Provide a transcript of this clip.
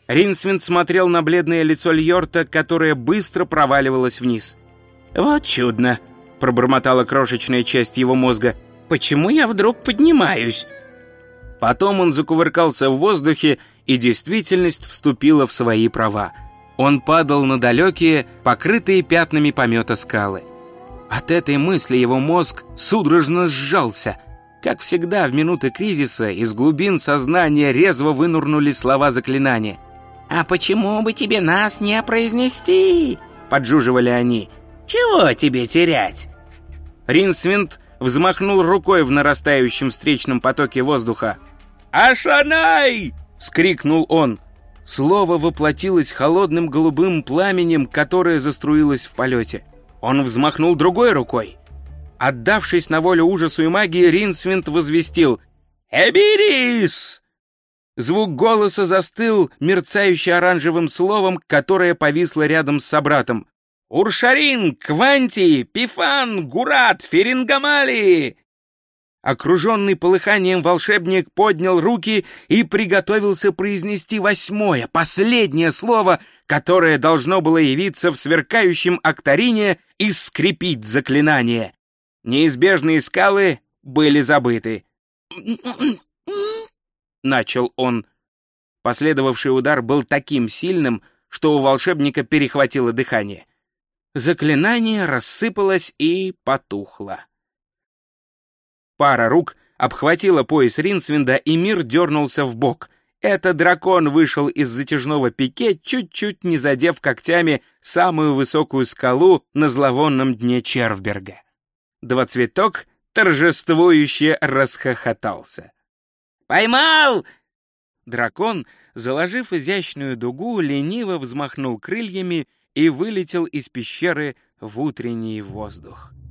Ринсвинд смотрел на бледное лицо Льорта, которое быстро проваливалось вниз. «Вот чудно», — пробормотала крошечная часть его мозга. «Почему я вдруг поднимаюсь?» Потом он закувыркался в воздухе, и действительность вступила в свои права. Он падал на далекие, покрытые пятнами помета скалы. От этой мысли его мозг судорожно сжался. Как всегда, в минуты кризиса из глубин сознания резво вынурнули слова заклинания. «А почему бы тебе нас не произнести?» — поджуживали они. «Чего тебе терять?» Ринсвинд взмахнул рукой в нарастающем встречном потоке воздуха. «Ашанай!» — вскрикнул он. Слово воплотилось холодным голубым пламенем, которое заструилось в полете. Он взмахнул другой рукой. Отдавшись на волю ужасу и магии, Ринсвинд возвестил «Эбирис!». Звук голоса застыл, мерцающий оранжевым словом, которое повисло рядом с собратом. «Уршарин! Кванти! Пифан! Гурат! Ферингамали!» Окруженный полыханием волшебник поднял руки и приготовился произнести 8-е, последнее слово, которое должно было явиться в сверкающем октарине и скрепить заклинание. Неизбежные скалы были забыты. Начал он. Последовавший удар был таким сильным, что у волшебника перехватило дыхание. Заклинание рассыпалось и потухло. Пара рук обхватила пояс Ринсвинда, и мир дернулся вбок. Этот дракон вышел из затяжного пике, чуть-чуть не задев когтями самую высокую скалу на зловонном дне Червберга. Двоцветок торжествующе расхохотался. «Поймал!» Дракон, заложив изящную дугу, лениво взмахнул крыльями и вылетел из пещеры в утренний воздух.